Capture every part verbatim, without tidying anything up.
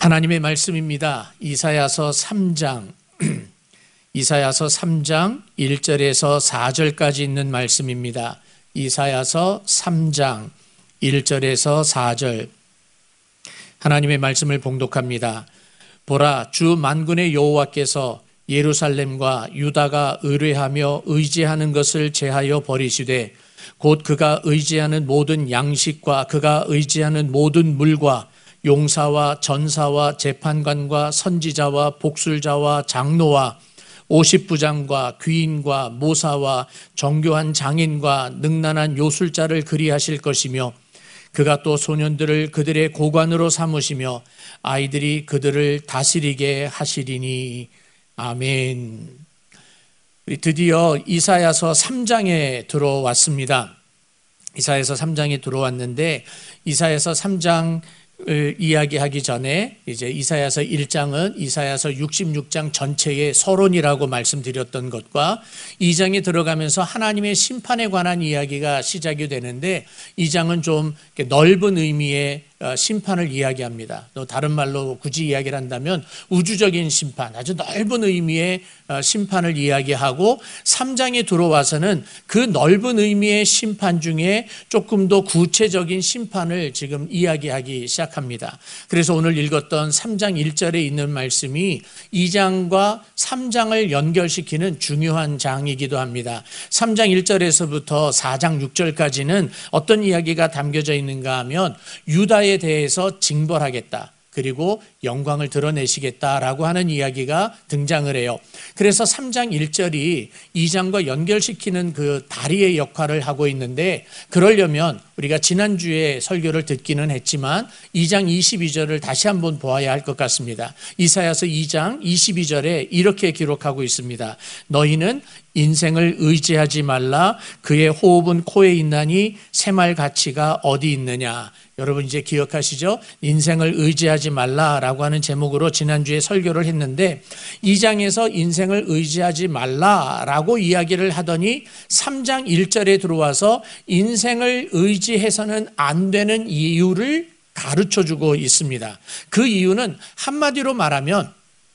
하나님의 말씀입니다. 이사야서 삼 장 이사야서 삼 장 일 절에서 사 절까지 있는 말씀입니다. 이사야서 삼 장 일 절에서 사 절 하나님의 말씀을 봉독합니다. 보라, 주 만군의 여호와께서 예루살렘과 유다가 의뢰하며 의지하는 것을 제하여 버리시되 곧 그가 의지하는 모든 양식과 그가 의지하는 모든 물과 용사와 전사와 재판관과 선지자와 복술자와 장로와 오십부장과 귀인과 모사와 정교한 장인과 능란한 요술자를 그리하실 것이며 그가 또 소년들을 그들의 고관으로 삼으시며 아이들이 그들을 다스리게 하시리니. 아멘. 우리 드디어 이사야서 삼 장에 들어왔습니다. 이사야서 삼 장에 들어왔는데 이사야서 삼 장을 이야기하기 전에 이제 이사야서 일 장은 이사야서 육십육 장 전체의 서론이라고 말씀드렸던 것과 이 장에 들어가면서 하나님의 심판에 관한 이야기가 시작이 되는데 이 장은 좀 넓은 의미의 심판을 이야기합니다. 또 다른 말로 굳이 이야기를 한다면 우주적인 심판, 아주 넓은 의미의 심판을 이야기하고 삼 장에 들어와서는 그 넓은 의미의 심판 중에 조금 더 구체적인 심판을 지금 이야기하기 시작합니다. 그래서 오늘 읽었던 삼 장 일 절에 있는 말씀이 이 장과 삼 장을 연결시키는 중요한 장이기도 합니다. 삼 장 일 절에서부터 사 장 육 절까지는 어떤 이야기가 담겨져 있는가 하면 유다의 대해서 징벌하겠다, 그리고 영광을 드러내시겠다라고 하는 이야기가 등장을 해요. 그래서 삼 장 일 절이 이 장과 연결시키는 그 다리의 역할을 하고 있는데, 그러려면 우리가 지난주에 설교를 듣기는 했지만 이 장 이십이 절을 다시 한번 보아야 할 것 같습니다. 이사야서 이 장 이십이 절에 이렇게 기록하고 있습니다. 너희는 인생을 의지하지 말라. 그의 호흡은 코에 있나니 새말 가치가 어디 있느냐. 여러분 이제 기억하시죠? 인생을 의지하지 말라라고 하는 제목으로 지난주에 설교를 했는데 이 장에서 인생을 의지하지 말라라고 이야기를 하더니 삼 장 일 절에 들어와서 인생을 의지해서는 안 되는 이유를 가르쳐주고 있습니다. 그 이유는 한마디로 말하면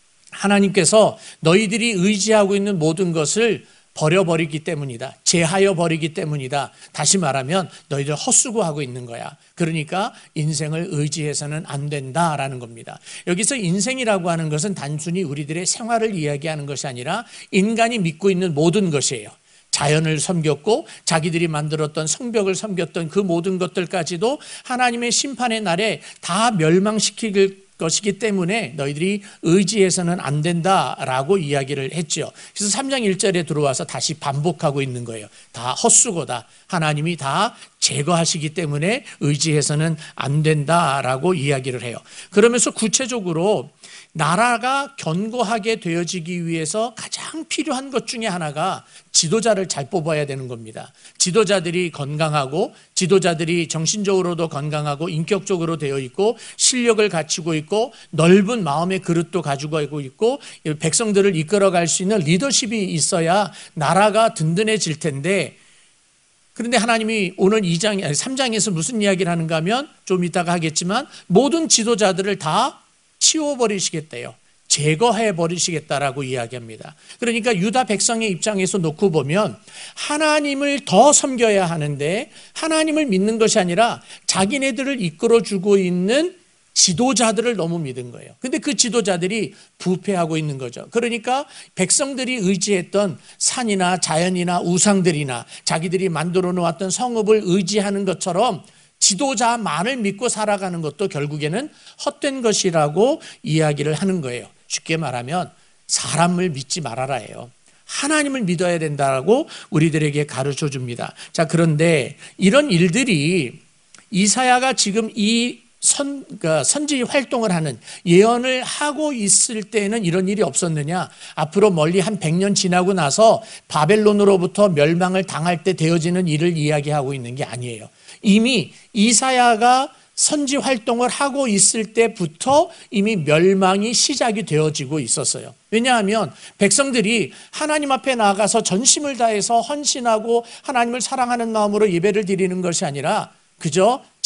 하나님께서 너희들이 의지하고 있는 모든 것을 버려버리기 때문이다. 제하여 버리기 때문이다. 다시 말하면 너희들 헛수고하고 있는 거야. 그러니까 인생을 의지해서는 안 된다라는 겁니다. 여기서 인생이라고 하는 것은 단순히 우리들의 생활을 이야기하는 것이 아니라 인간이 믿고 있는 모든 것이에요. 자연을 섬겼고 자기들이 만들었던 성벽을 섬겼던 그 모든 것들까지도 하나님의 심판의 날에 다 멸망시킬 것이기 때문에 너희들이 의지해서는 안 된다라고 이야기를 했죠. 그래서 삼 장 일 절에 들어와서 다시 반복하고 있는 거예요. 다 헛수고다. 하나님이 다 제거하시기 때문에 의지해서는 안 된다라고 이야기를 해요. 그러면서 구체적으로 나라가 견고하게 되어지기 위해서 가장 필요한 것 중에 하나가 지도자를 잘 뽑아야 되는 겁니다. 지도자들이 건강하고 지도자들이 정신적으로도 건강하고 인격적으로 되어 있고 실력을 갖추고 있고 넓은 마음의 그릇도 가지고 있고 백성들을 이끌어갈 수 있는 리더십이 있어야 나라가 든든해질 텐데, 그런데 하나님이 오늘 이 장, 삼 장에서 무슨 이야기를 하는가 하면 좀 이따가 하겠지만 모든 지도자들을 다 치워버리시겠대요. 제거해버리시겠다라고 이야기합니다. 그러니까 유다 백성의 입장에서 놓고 보면 하나님을 더 섬겨야 하는데 하나님을 믿는 것이 아니라 자기네들을 이끌어주고 있는 지도자들을 너무 믿은 거예요. 근데 그 지도자들이 부패하고 있는 거죠. 그러니까 백성들이 의지했던 산이나 자연이나 우상들이나 자기들이 만들어 놓았던 성읍을 의지하는 것처럼 지도자만을 믿고 살아가는 것도 결국에는 헛된 것이라고 이야기를 하는 거예요. 쉽게 말하면 사람을 믿지 말아라예요. 하나님을 믿어야 된다고 우리들에게 가르쳐 줍니다. 자, 그런데 이런 일들이 이사야가 지금 이 선, 그러니까 선지 활동을 하는 예언을 하고 있을 때는 이런 일이 없었느냐? 앞으로 멀리 한 백 년 지나고 나서 바벨론으로부터 멸망을 당할 때 되어지는 일을 이야기하고 있는 게 아니에요. 이미 이사야가 선지 활동을 하고 있을 때부터 이미 멸망이 시작이 되어지고 있었어요. 왜냐하면 백성들이 하나님 앞에 나아가서 전심을 다해서 헌신하고 하나님을 사랑하는 마음으로 예배를 드리는 것이 아니라 그저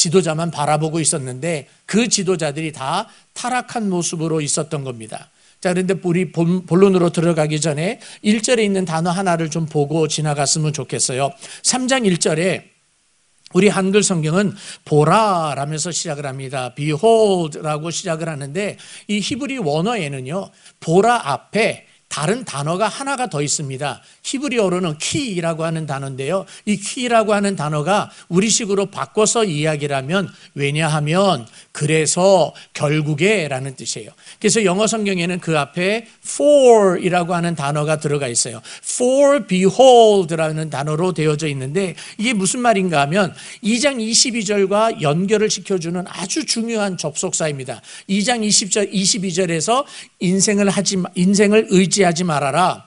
지도자만 바라보고 있었는데 그 지도자들이 다 타락한 모습으로 있었던 겁니다. 자, 그런데 우리 본론으로 들어가기 전에 일 절에 있는 단어 하나를 좀 보고 지나갔으면 좋겠어요. 삼 장 일 절에 우리 한글 성경은 보라 라면서 시작을 합니다. behold라고 시작을 하는데 이 히브리 원어에는요, 보라 앞에 다른 단어가 하나가 더 있습니다. 히브리어로는 키라고 하는 단어인데요. 이 키라고 하는 단어가 우리식으로 바꿔서 이야기를 하면 왜냐하면 그래서 결국에 라는 뜻이에요. 그래서 영어 성경에는 그 앞에 for이라고 하는 단어가 들어가 있어요. for behold라는 단어로 되어져 있는데 이게 무슨 말인가 하면 이 장 이십이 절과 연결을 시켜주는 아주 중요한 접속사입니다. 이 장 이십 절, 이십이 절에서 인생을 하지, 인생을 의지하지 말아라.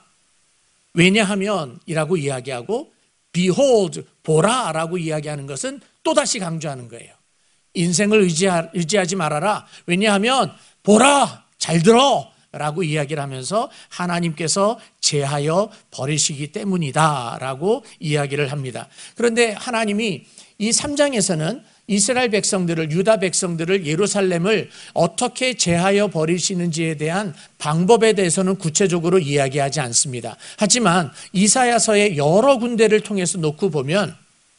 왜냐하면 이라고 이야기하고 behold, 보라 라고 이야기하는 것은 또다시 강조하는 거예요. 인생을 의지하, 의지하지 말아라. 왜냐하면 보라, 잘 들어 라고 이야기를 하면서 하나님께서 제하여 버리시기 때문이다 라고 이야기를 합니다. 그런데 하나님이 이 삼 장에서는 이스라엘 백성들을, 유다 백성들을, 예루살렘을 어떻게 제하여 버리시는지에 대한 방법에 대해서는 구체적으로 이야기하지 않습니다. 하지만 이사야서의 여러 군데를 통해서 놓고 보면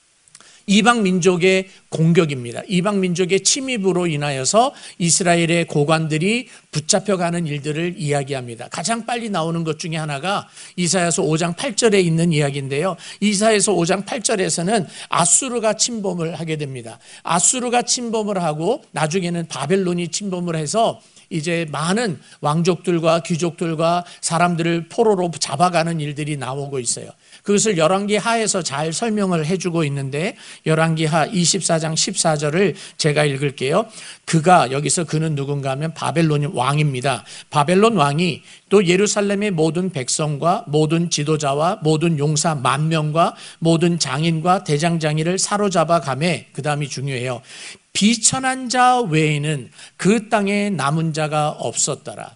이방 민족의 공격입니다. 이방 민족의 침입으로 인하여서 이스라엘의 고관들이 붙잡혀가는 일들을 이야기합니다. 가장 빨리 나오는 것 중에 하나가 이사야서 오 장 팔 절에 있는 이야기인데요. 이사야서 오 장 팔 절에서는 아수르가 침범을 하게 됩니다. 아수르가 침범을 하고 나중에는 바벨론이 침범을 해서 이제 많은 왕족들과 귀족들과 사람들을 포로로 잡아가는 일들이 나오고 있어요. 그것을 열왕기 하에서 잘 설명을 해주고 있는데 열왕기 하 이십사 장 십사 절을 제가 읽을게요. 그가, 여기서 그는 누군가 하면 바벨론 왕입니다. 바벨론 왕이 또 예루살렘의 모든 백성과 모든 지도자와 모든 용사 만 명과 모든 장인과 대장장이를 사로잡아 가매, 그 다음이 중요해요. 비천한 자 외에는 그 땅에 남은 자가 없었더라.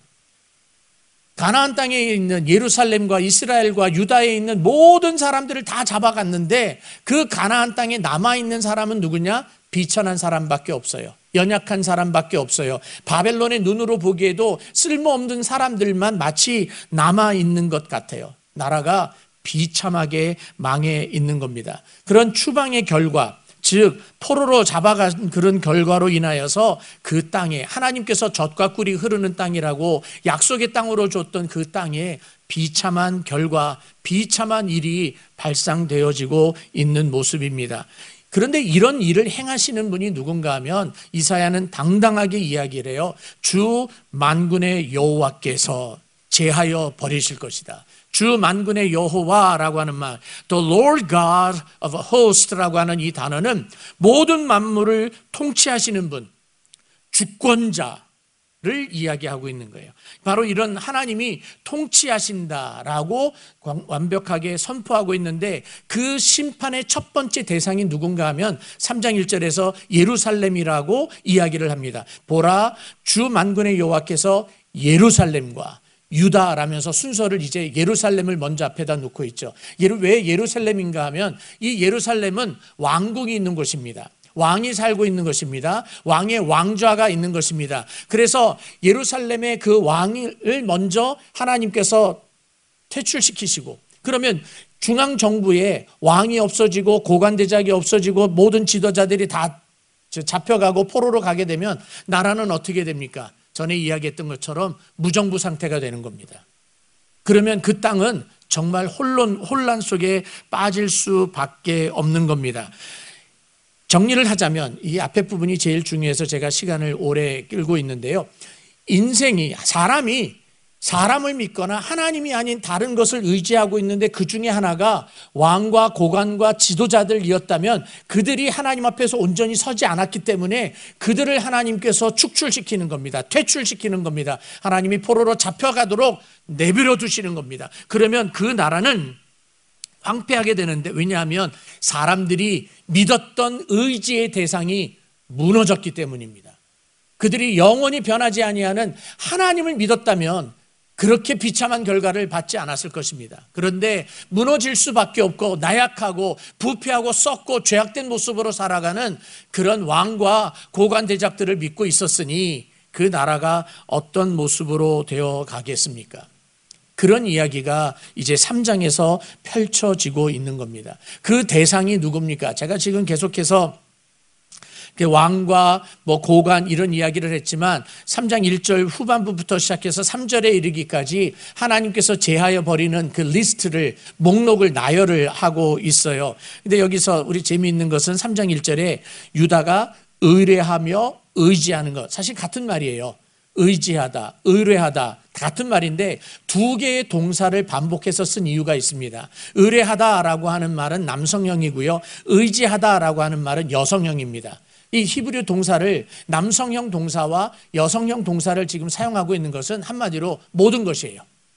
가나안 땅에 있는 예루살렘과 이스라엘과 유다에 있는 모든 사람들을 다 잡아갔는데 그 가나안 땅에 남아있는 사람은 누구냐? 비천한 사람밖에 없어요. 연약한 사람밖에 없어요. 바벨론의 눈으로 보기에도 쓸모없는 사람들만 마치 남아있는 것 같아요. 나라가 비참하게 망해 있는 겁니다. 그런 추방의 결과, 즉 포로로 잡아간 그런 결과로 인하여서 그 땅에 하나님께서 젖과 꿀이 흐르는 땅이라고 약속의 땅으로 줬던 그 땅에 비참한 결과, 비참한 일이 발생되어지고 있는 모습입니다. 그런데 이런 일을 행하시는 분이 누군가 하면 이사야는 당당하게 이야기를 해요. 주 만군의 여호와께서 제하여 버리실 것이다. 주 만군의 여호와라고 하는 말, The Lord God of Host라고 하는 이 단어는 모든 만물을 통치하시는 분, 주권자를 이야기하고 있는 거예요. 바로 이런 하나님이 통치하신다라고 완벽하게 선포하고 있는데 그 심판의 첫 번째 대상이 누군가 하면 삼 장 일 절에서 예루살렘이라고 이야기를 합니다. 보라, 주 만군의 여호와께서 예루살렘과 유다라면서 순서를 이제 예루살렘을 먼저 앞에다 놓고 있죠. 왜 예루살렘인가 하면 이 예루살렘은 왕궁이 있는 곳입니다. 왕이 살고 있는 것입니다. 왕의 왕좌가 있는 것입니다. 그래서 예루살렘의 그 왕을 먼저 하나님께서 퇴출시키시고, 그러면 중앙정부에 왕이 없어지고 고관대작이 없어지고 모든 지도자들이 다 잡혀가고 포로로 가게 되면 나라는 어떻게 됩니까? 전에 이야기했던 것처럼 무정부 상태가 되는 겁니다. 그러면 그 땅은 정말 혼란, 혼란 속에 빠질 수밖에 없는 겁니다. 정리를 하자면 이 앞에 부분이 제일 중요해서 제가 시간을 오래 끌고 있는데요. 인생이, 사람이 사람을 믿거나 하나님이 아닌 다른 것을 의지하고 있는데 그 중에 하나가 왕과 고관과 지도자들이었다면 그들이 하나님 앞에서 온전히 서지 않았기 때문에 그들을 하나님께서 축출시키는 겁니다. 퇴출시키는 겁니다. 하나님이 포로로 잡혀가도록 내버려 두시는 겁니다. 그러면 그 나라는 황폐하게 되는데, 왜냐하면 사람들이 믿었던 의지의 대상이 무너졌기 때문입니다. 그들이 영원히 변하지 아니하는 하나님을 믿었다면 그렇게 비참한 결과를 받지 않았을 것입니다. 그런데 무너질 수밖에 없고 나약하고 부패하고 썩고 죄악된 모습으로 살아가는 그런 왕과 고관 대작들을 믿고 있었으니 그 나라가 어떤 모습으로 되어 가겠습니까? 그런 이야기가 이제 삼 장에서 펼쳐지고 있는 겁니다. 그 대상이 누굽니까? 제가 지금 계속해서 왕과 뭐 고관 이런 이야기를 했지만 삼 장 일 절 후반부부터 시작해서 삼 절에 이르기까지 하나님께서 제하여 버리는 그 리스트를 목록을 나열을 하고 있어요. 근데 여기서 우리 재미있는 것은 삼 장 일 절에 유다가 의뢰하며 의지하는 것, 사실 같은 말이에요. 의지하다, 의뢰하다 같은 말인데 두 개의 동사를 반복해서 쓴 이유가 있습니다. 의뢰하다라고 하는 말은 남성형이고요, 의지하다라고 하는 말은 여성형입니다. 이 히브리 동사를 남성형 동사와 여성형 동사를 지금 사용하고 있는 것은 한마디로 모든 것이에요.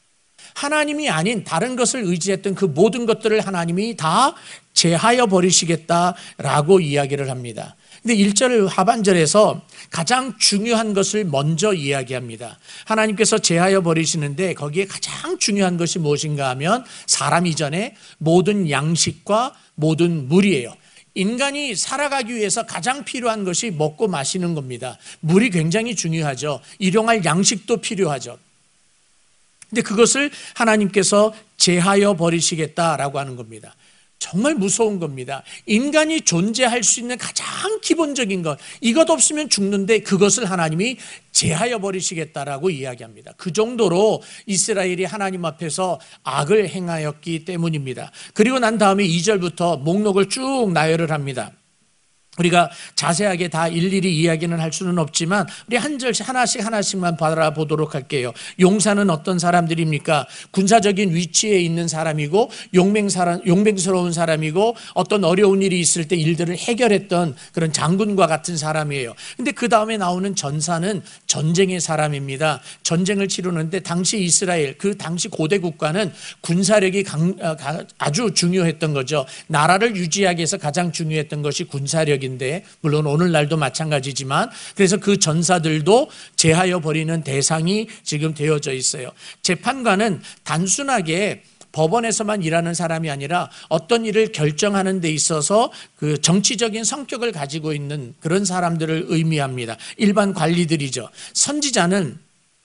하나님이 아닌 다른 것을 의지했던 그 모든 것들을 하나님이 다 제하여 버리시겠다라고 이야기를 합니다. 근데 일 절 하반절에서 가장 중요한 것을 먼저 이야기합니다. 하나님께서 제하여 버리시는데 거기에 가장 중요한 것이 무엇인가 하면 사람 이전에 모든 양식과 모든 물이에요. 인간이 살아가기 위해서 가장 필요한 것이 먹고 마시는 겁니다. 물이 굉장히 중요하죠. 일용할 양식도 필요하죠. 근데 그것을 하나님께서 제하여 버리시겠다라고 하는 겁니다. 정말 무서운 겁니다. 인간이 존재할 수 있는 가장 기본적인 것, 이것 없으면 죽는데 그것을 하나님이 제하여 버리시겠다라고 이야기합니다. 그 정도로 이스라엘이 하나님 앞에서 악을 행하였기 때문입니다. 그리고 난 다음에 이 절부터 목록을 쭉 나열을 합니다. 우리가 자세하게 다 일일이 이야기는 할 수는 없지만 우리 한 절씩 하나씩 하나씩만 바라보도록 할게요. 용사는 어떤 사람들입니까? 군사적인 위치에 있는 사람이고 용맹 사람, 용맹스러운 사람이고 어떤 어려운 일이 있을 때 일들을 해결했던 그런 장군과 같은 사람이에요. 근데 그 다음에 나오는 전사는 전쟁의 사람입니다. 전쟁을 치르는데 당시 이스라엘, 그 당시 고대 국가는 군사력이 강, 아주 중요했던 거죠. 나라를 유지하기 위해서 가장 중요했던 것이 군사력이 인데 물론 오늘날도 마찬가지지만 그래서 그 전사들도 제하여 버리는 대상이 지금 되어져 있어요. 재판관은 단순하게 법원에서만 일하는 사람이 아니라 어떤 일을 결정하는 데 있어서 그 정치적인 성격을 가지고 있는 그런 사람들을 의미합니다. 일반 관리들이죠. 선지자는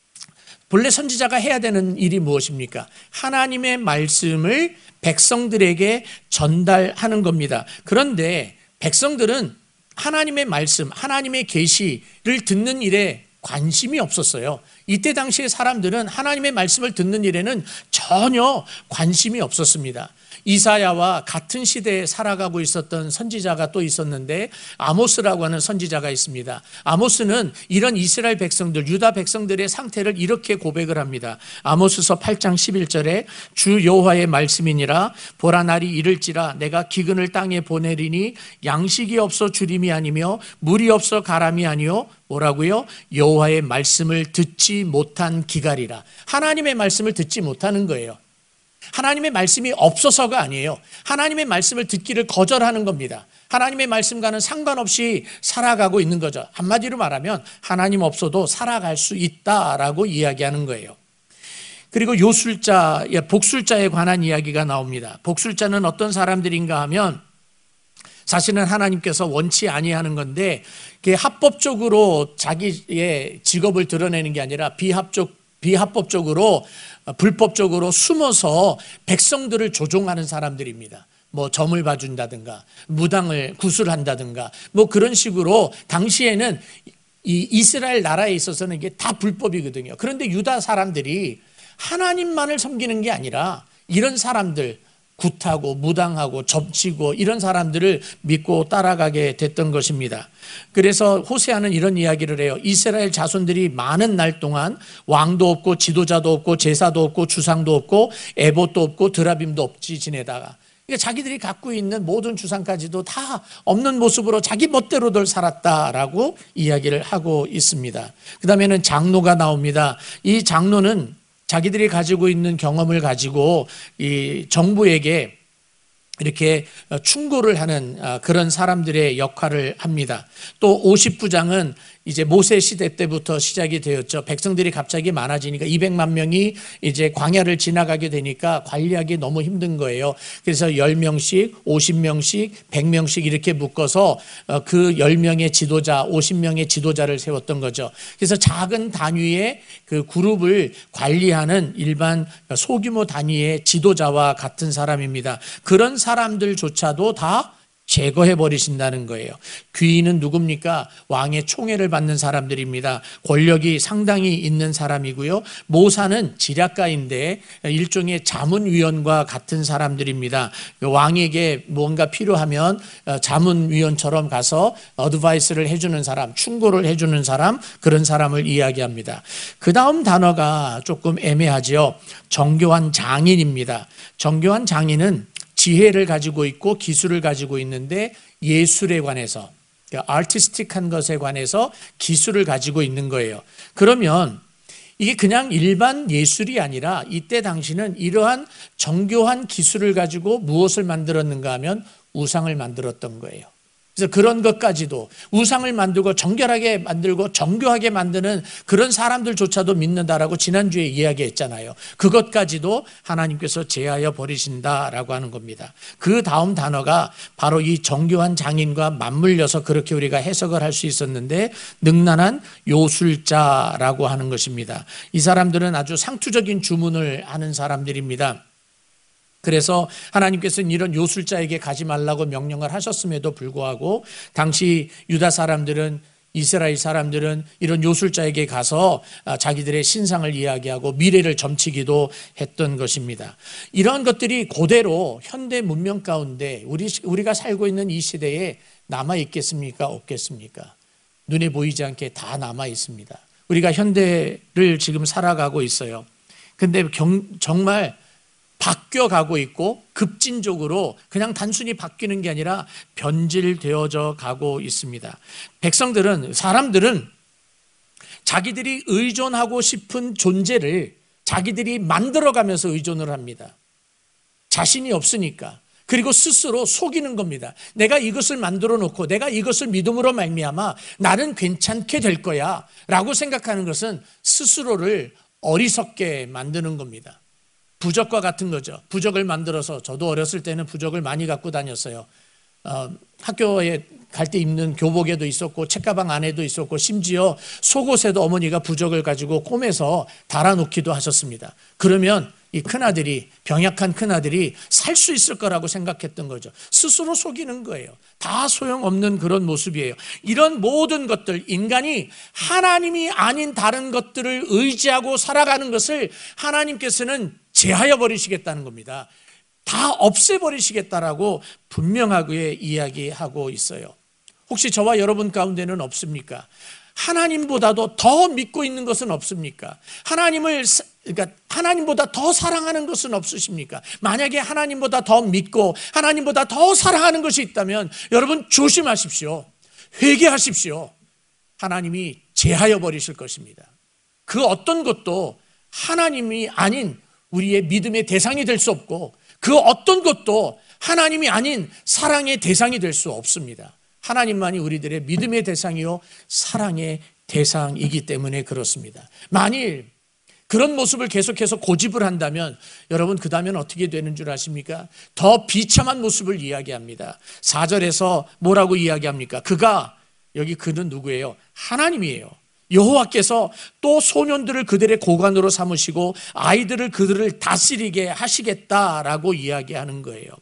본래 선지자가 해야 되는 일이 무엇입니까? 하나님의 말씀을 백성들에게 전달하는 겁니다. 그런데 백성들은 하나님의 말씀, 하나님의 계시를 듣는 일에 관심이 없었어요. 이때 당시의 사람들은 하나님의 말씀을 듣는 일에는 전혀 관심이 없었습니다. 이사야와 같은 시대에 살아가고 있었던 선지자가 또 있었는데 아모스라고 하는 선지자가 있습니다. 아모스는 이런 이스라엘 백성들, 유다 백성들의 상태를 이렇게 고백을 합니다. 아모스서 팔 장 십일 절에 주 여호와의 말씀이니라 보라 날이 이를지라 내가 기근을 땅에 보내리니 양식이 없어 주림이 아니며 물이 없어 가람이 아니요 뭐라고요? 여호와의 말씀을 듣지 못한 기갈이라. 하나님의 말씀을 듣지 못하는 거예요. 하나님의 말씀이 없어서가 아니에요. 하나님의 말씀을 듣기를 거절하는 겁니다. 하나님의 말씀과는 상관없이 살아가고 있는 거죠. 한마디로 말하면 하나님 없어도 살아갈 수 있다라고 이야기하는 거예요. 그리고 요술자, 복술자에 관한 이야기가 나옵니다. 복술자는 어떤 사람들인가 하면 사실은 하나님께서 원치 아니하는 건데 합법적으로 자기의 직업을 드러내는 게 아니라 비합적, 비합법적으로 불법적으로 숨어서 백성들을 조종하는 사람들입니다. 뭐 점을 봐준다든가 무당을 구술한다든가 뭐 그런 식으로 당시에는 이 이스라엘 나라에 있어서는 이게 다 불법이거든요. 그런데 유다 사람들이 하나님만을 섬기는 게 아니라 이런 사람들 굿하고 무당하고 접치고 이런 사람들을 믿고 따라가게 됐던 것입니다. 그래서 호세아는 이런 이야기를 해요. 이스라엘 자손들이 많은 날 동안 왕도 없고 지도자도 없고 제사도 없고 주상도 없고 에봇도 없고 드라빔도 없이 지내다가 그러니까 자기들이 갖고 있는 모든 주상까지도 다 없는 모습으로 자기 멋대로들 살았다라고 이야기를 하고 있습니다. 그 다음에는 장로가 나옵니다. 이 장로는 자기들이 가지고 있는 경험을 가지고 이 정부에게 이렇게 충고를 하는 그런 사람들의 역할을 합니다. 또 오십 부장은 이제 모세 시대 때부터 시작이 되었죠. 백성들이 갑자기 많아지니까 이백만 명이 이제 광야를 지나가게 되니까 관리하기 너무 힘든 거예요. 그래서 열 명씩, 오십 명씩, 백 명씩 이렇게 묶어서 그 열 명의 지도자, 오십 명의 지도자를 세웠던 거죠. 그래서 작은 단위의 그 그룹을 관리하는 일반 소규모 단위의 지도자와 같은 사람입니다. 그런 사람들조차도 다 제거해 버리신다는 거예요. 귀인은 누굽니까? 왕의 총애를 받는 사람들입니다. 권력이 상당히 있는 사람이고요. 모사는 지략가인데 일종의 자문위원과 같은 사람들입니다. 왕에게 뭔가 필요하면 자문위원처럼 가서 어드바이스를 해주는 사람, 충고를 해주는 사람, 그런 사람을 이야기합니다. 그 다음 단어가 조금 애매하지요. 정교한 장인입니다. 정교한 장인은 지혜를 가지고 있고 기술을 가지고 있는데 예술에 관해서, 아티스틱한 것에 관해서 기술을 가지고 있는 거예요. 그러면 이게 그냥 일반 예술이 아니라 이때 당시는 이러한 정교한 기술을 가지고 무엇을 만들었는가 하면 우상을 만들었던 거예요. 그래서 그런 것까지도 우상을 만들고 정결하게 만들고 정교하게 만드는 그런 사람들조차도 믿는다라고 지난주에 이야기했잖아요. 그것까지도 하나님께서 제하여 버리신다라고 하는 겁니다. 그 다음 단어가 바로 이 정교한 장인과 맞물려서 그렇게 우리가 해석을 할 수 있었는데 능란한 요술자라고 하는 것입니다. 이 사람들은 아주 상투적인 주문을 하는 사람들입니다. 그래서 하나님께서는 이런 요술자에게 가지 말라고 명령을 하셨음에도 불구하고 당시 유다 사람들은, 이스라엘 사람들은 이런 요술자에게 가서 자기들의 신상을 이야기하고 미래를 점치기도 했던 것입니다. 이런 것들이 그대로 현대 문명 가운데 우리, 우리가 살고 있는 이 시대에 남아 있겠습니까? 없겠습니까? 눈에 보이지 않게 다 남아 있습니다. 우리가 현대를 지금 살아가고 있어요. 근데 경, 정말 바뀌어가고 있고 급진적으로 그냥 단순히 바뀌는 게 아니라 변질되어져 가고 있습니다. 백성들은, 사람들은 자기들이 의존하고 싶은 존재를 자기들이 만들어가면서 의존을 합니다. 자신이 없으니까. 그리고 스스로 속이는 겁니다. 내가 이것을 만들어 놓고 내가 이것을 믿음으로 말미암아 나는 괜찮게 될 거야 라고 생각하는 것은 스스로를 어리석게 만드는 겁니다. 부적과 같은 거죠. 부적을 만들어서, 저도 어렸을 때는 부적을 많이 갖고 다녔어요. 어, 학교에 갈 때 입는 교복에도 있었고 책가방 안에도 있었고 심지어 속옷에도 어머니가 부적을 가지고 꿰매서 달아놓기도 하셨습니다. 그러면 이 큰아들이, 병약한 큰아들이 살 수 있을 거라고 생각했던 거죠. 스스로 속이는 거예요. 다 소용없는 그런 모습이에요. 이런 모든 것들, 인간이 하나님이 아닌 다른 것들을 의지하고 살아가는 것을 하나님께서는 제하여 버리시겠다는 겁니다. 다 없애버리시겠다라고 분명하게 이야기하고 있어요. 혹시 저와 여러분 가운데는 없습니까? 하나님보다도 더 믿고 있는 것은 없습니까? 하나님을, 그러니까 하나님보다 더 사랑하는 것은 없으십니까? 만약에 하나님보다 더 믿고 하나님보다 더 사랑하는 것이 있다면 여러분 조심하십시오. 회개하십시오. 하나님이 제하여 버리실 것입니다. 그 어떤 것도 하나님이 아닌 우리의 믿음의 대상이 될 수 없고 그 어떤 것도 하나님이 아닌 사랑의 대상이 될 수 없습니다. 하나님만이 우리들의 믿음의 대상이요 사랑의 대상이기 때문에 그렇습니다. 만일 그런 모습을 계속해서 고집을 한다면 여러분 그 다음엔 어떻게 되는 줄 아십니까? 더 비참한 모습을 이야기합니다. 사 절에서 뭐라고 이야기합니까? 그가, 여기 그는 누구예요? 하나님이에요. 여호와께서 또 소년들을 그들의 고관으로 삼으시고 아이들을 그들을 다스리게 하시겠다라고 이야기하는 거예요.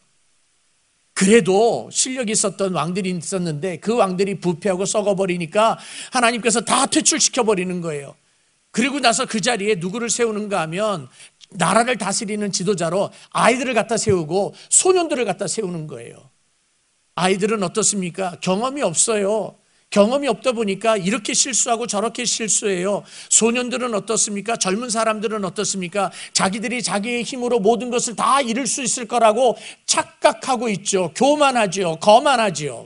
그래도 실력이 있었던 왕들이 있었는데 그 왕들이 부패하고 썩어버리니까 하나님께서 다 퇴출시켜버리는 거예요. 그리고 나서 그 자리에 누구를 세우는가 하면 나라를 다스리는 지도자로 아이들을 갖다 세우고 소년들을 갖다 세우는 거예요. 아이들은 어떻습니까? 경험이 없어요. 경험이 없다 보니까 이렇게 실수하고 저렇게 실수해요. 소년들은 어떻습니까? 젊은 사람들은 어떻습니까? 자기들이 자기의 힘으로 모든 것을 다 이룰 수 있을 거라고 착각하고 있죠. 교만하죠. 거만하죠.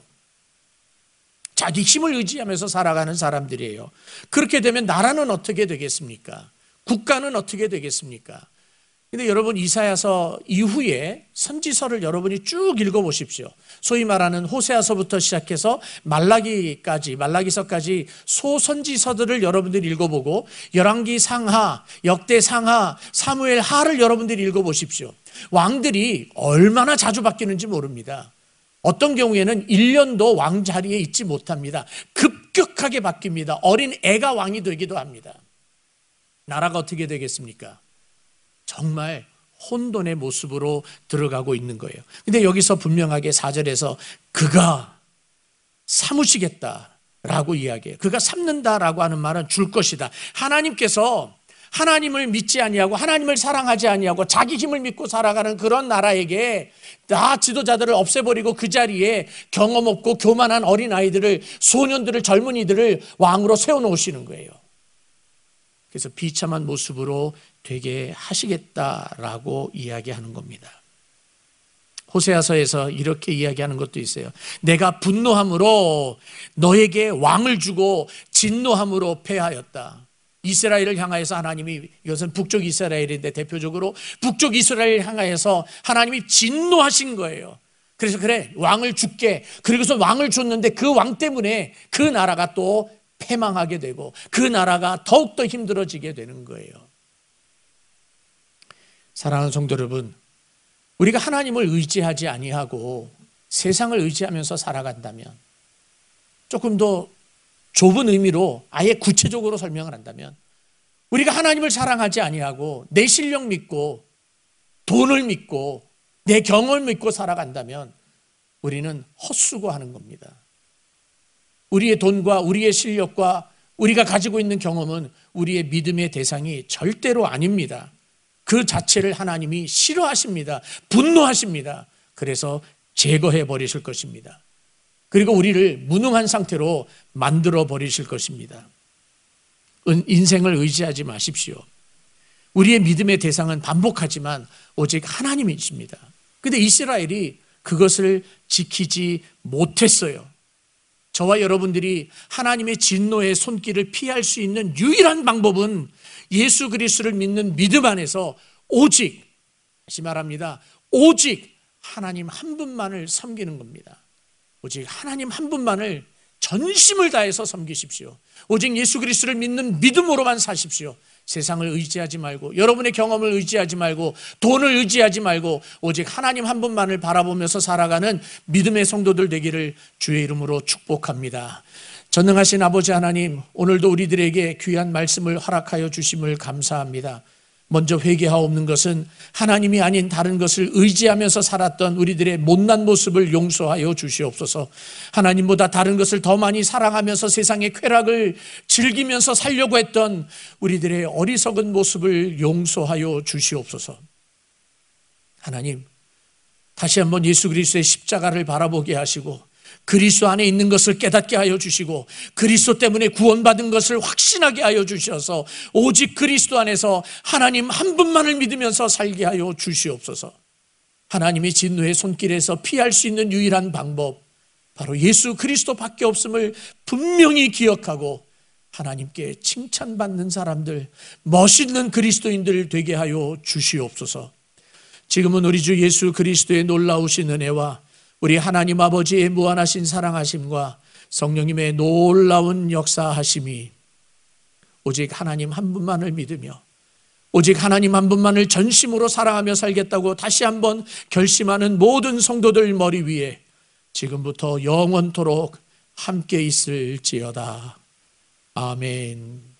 자기 힘을 의지하면서 살아가는 사람들이에요. 그렇게 되면 나라는 어떻게 되겠습니까? 국가는 어떻게 되겠습니까? 근데 여러분 이사야서 이후에 선지서를 여러분이 쭉 읽어보십시오. 소위 말하는 호세아서부터 시작해서 말라기까지, 말라기서까지 소선지서들을 여러분들이 읽어보고 열왕기 상하, 역대 상하, 사무엘 하를 여러분들이 읽어보십시오. 왕들이 얼마나 자주 바뀌는지 모릅니다. 어떤 경우에는 일 년도 왕 자리에 있지 못합니다. 급격하게 바뀝니다. 어린 애가 왕이 되기도 합니다. 나라가 어떻게 되겠습니까? 정말 혼돈의 모습으로 들어가고 있는 거예요. 근데 여기서 분명하게 사 절에서 그가 삼으시겠다라고 이야기해요. 그가 삼는다라고 하는 말은 줄 것이다. 하나님께서 하나님을 믿지 아니하고 하나님을 사랑하지 아니하고 자기 힘을 믿고 살아가는 그런 나라에게 다 지도자들을 없애버리고 그 자리에 경험 없고 교만한 어린아이들을, 소년들을, 젊은이들을 왕으로 세워놓으시는 거예요. 그래서 비참한 모습으로 되게 하시겠다라고 이야기하는 겁니다. 호세아서에서 이렇게 이야기하는 것도 있어요. 내가 분노함으로 너에게 왕을 주고 진노함으로 패하였다. 이스라엘을 향하여서 하나님이, 이것은 북쪽 이스라엘인데 대표적으로 북쪽 이스라엘을 향하여서 하나님이 진노하신 거예요. 그래서 그래 왕을 줄게. 그리고서 왕을 줬는데 그 왕 때문에 그 나라가 또 패망하게 되고 그 나라가 더욱더 힘들어지게 되는 거예요. 사랑하는 성도 여러분, 우리가 하나님을 의지하지 아니하고 세상을 의지하면서 살아간다면, 조금 더 좁은 의미로 아예 구체적으로 설명을 한다면, 우리가 하나님을 사랑하지 아니하고 내 실력 믿고 돈을 믿고 내 경험을 믿고 살아간다면 우리는 헛수고하는 겁니다. 우리의 돈과 우리의 실력과 우리가 가지고 있는 경험은 우리의 믿음의 대상이 절대로 아닙니다. 그 자체를 하나님이 싫어하십니다. 분노하십니다. 그래서 제거해 버리실 것입니다. 그리고 우리를 무능한 상태로 만들어 버리실 것입니다. 인생을 의지하지 마십시오. 우리의 믿음의 대상은 반복하지만 오직 하나님이십니다. 그런데 이스라엘이 그것을 지키지 못했어요. 저와 여러분들이 하나님의 진노의 손길을 피할 수 있는 유일한 방법은 예수 그리스도를 믿는 믿음 안에서 오직, 다시 말합니다, 오직 하나님 한 분만을 섬기는 겁니다. 오직 하나님 한 분만을 전심을 다해서 섬기십시오. 오직 예수 그리스도를 믿는 믿음으로만 사십시오. 세상을 의지하지 말고, 여러분의 경험을 의지하지 말고, 돈을 의지하지 말고 오직 하나님 한 분만을 바라보면서 살아가는 믿음의 성도들 되기를 주의 이름으로 축복합니다. 전능하신 아버지 하나님, 오늘도 우리들에게 귀한 말씀을 허락하여 주심을 감사합니다. 먼저 회개하옵는 것은 하나님이 아닌 다른 것을 의지하면서 살았던 우리들의 못난 모습을 용서하여 주시옵소서. 하나님보다 다른 것을 더 많이 사랑하면서 세상의 쾌락을 즐기면서 살려고 했던 우리들의 어리석은 모습을 용서하여 주시옵소서. 하나님, 다시 한번 예수 그리스도의 십자가를 바라보게 하시고 그리스도 안에 있는 것을 깨닫게 하여 주시고 그리스도 때문에 구원받은 것을 확신하게 하여 주셔서 오직 그리스도 안에서 하나님 한 분만을 믿으면서 살게 하여 주시옵소서. 하나님의 진노의 손길에서 피할 수 있는 유일한 방법, 바로 예수 그리스도밖에 없음을 분명히 기억하고 하나님께 칭찬받는 사람들, 멋있는 그리스도인들 되게 하여 주시옵소서. 지금은 우리 주 예수 그리스도의 놀라우신 은혜와 우리 하나님 아버지의 무한하신 사랑하심과 성령님의 놀라운 역사하심이 오직 하나님 한 분만을 믿으며 오직 하나님 한 분만을 전심으로 사랑하며 살겠다고 다시 한번 결심하는 모든 성도들 머리 위에 지금부터 영원토록 함께 있을지어다. 아멘.